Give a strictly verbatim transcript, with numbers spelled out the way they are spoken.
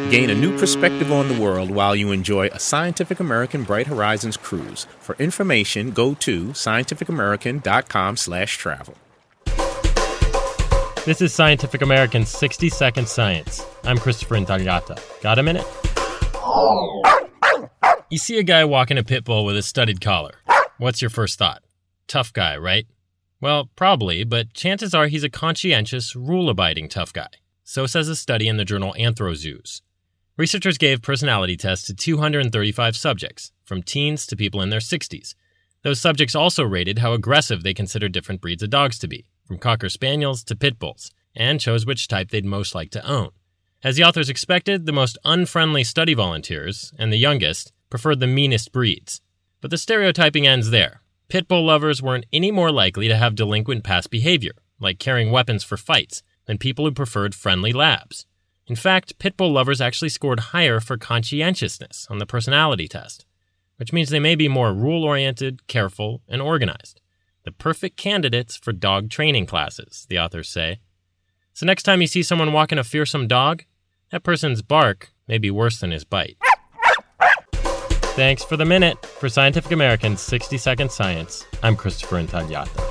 Gain a new perspective on the world while you enjoy a Scientific American Bright Horizons cruise. For information, go to scientificamerican.com slash travel. This is Scientific American's sixty second Science. I'm Christopher Intagliata. Got a minute? You see a guy walking a pit bull with a studded collar. What's your first thought? Tough guy, right? Well, probably, but chances are he's a conscientious, rule-abiding tough guy. So says a study in the journal Anthrozoos. Researchers gave personality tests to two hundred thirty-five subjects, from teens to people in their sixties. Those subjects also rated how aggressive they considered different breeds of dogs to be, from Cocker Spaniels to Pit Bulls, and chose which type they'd most like to own. As the authors expected, the most unfriendly study volunteers, and the youngest, preferred the meanest breeds. But the stereotyping ends there. Pit bull lovers weren't any more likely to have delinquent past behavior, like carrying weapons for fights, than people who preferred friendly labs. In fact, pit bull lovers actually scored higher for conscientiousness on the personality test, which means they may be more rule-oriented, careful, and organized. The perfect candidates for dog training classes, the authors say. So next time you see someone walking a fearsome dog, that person's bark may be worse than his bite. Thanks for the minute. For Scientific American's sixty second Science, I'm Christopher Intagliata.